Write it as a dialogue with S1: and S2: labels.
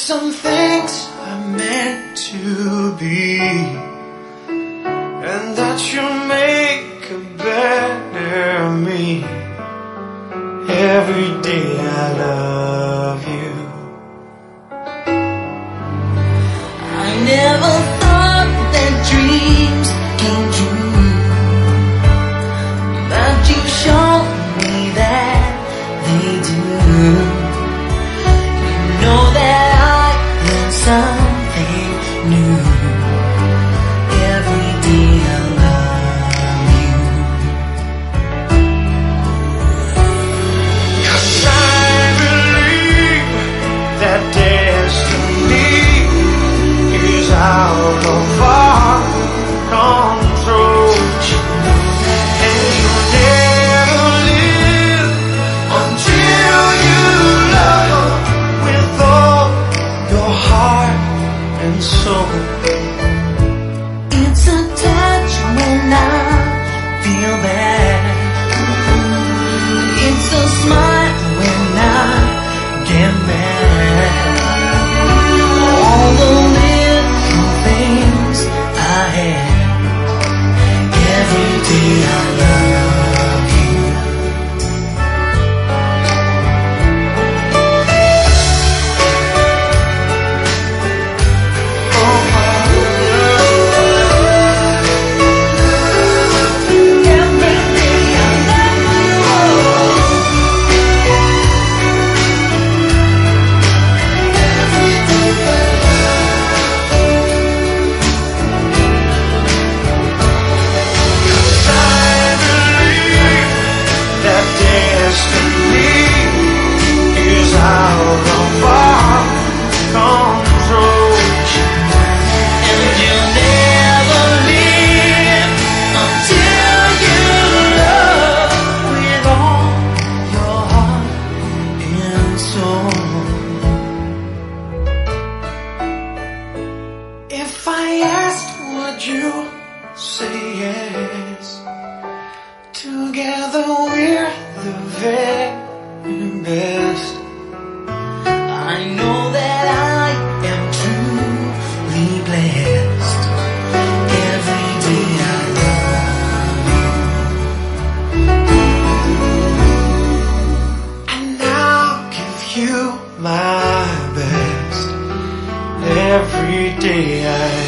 S1: some things are meant to be, and that you'll make a better me. Every day I love you.
S2: I never thought that dreams came true, but you showed me that they do. You know that I am something new. Every day I love you.
S1: 'Cause I believe that destiny is out of our control, and you'll never live until you love with all your heart and soul.
S2: It's a touch when I feel bad. It's a smile when I get mad. All the little things I have. Every day I love you. Every day I love
S1: I believe that destiny is out of our control,
S2: And you'll never live until you love with all your heart and soul.
S1: if I asked, would you say yes? Together we're the very best.
S2: I know that I am truly blessed. Every day I love you.
S1: And I'll give you my best. Every day I